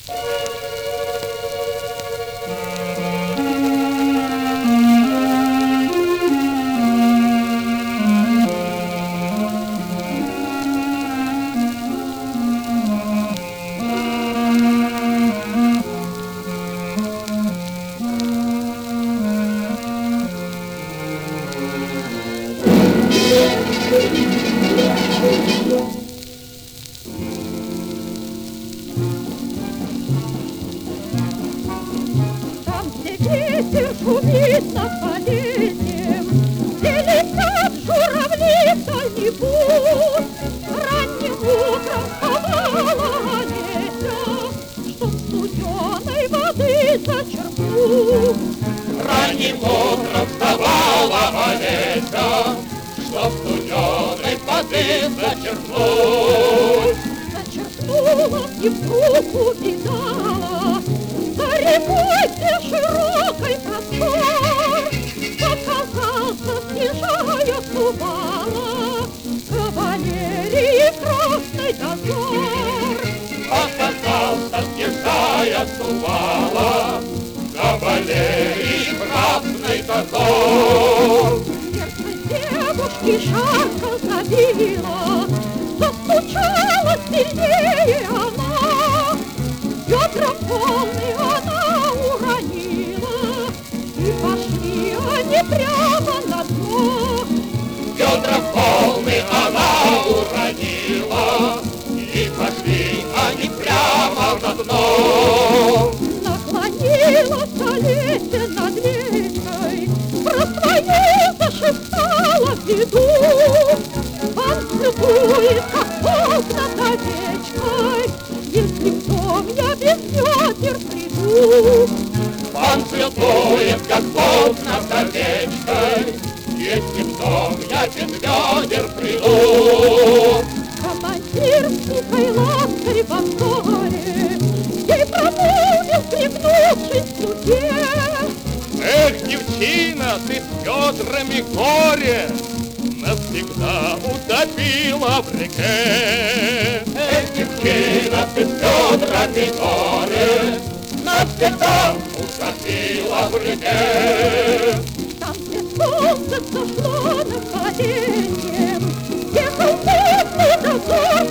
Там, где ветер шумит над полесьем, где летят журавли в дальний путь, ранним утром вставала Олеся, чтоб студеной воды зачерпнуть. Ранним утром вставала Олеся, чтоб студеной воды зачерпнуть. Зачерпнула и вдруг увидала за рекой, где широкой простор показался, снижая Сувала, кавалерии красный дозор. Показался, снижая Сувала, кавалерии красный дозор. Сердце девушки жарко забило, застучала сильнее она, ведра полные она уронила, и пошли они прямо на дно. Ведра полные она уронила, и пошли они прямо на дно. Наклонилась Олеся над речкой, про свою зашептала беду. Он целует, как Бог над овечкой, если в дом я без ведер приду. Он целует, как Бог над овечкой, если в дом я без ведер приду. Командир с тихой лаской во взоре ей промолвил, пригнувшись к слуге: Эх, девчина, ты с ведрами горе навсегда утопила в реке. Эх, девчина, ты с ведрами горе навсегда утопила в реке. там, где солнце зашло над полесьем, ехал путный дозор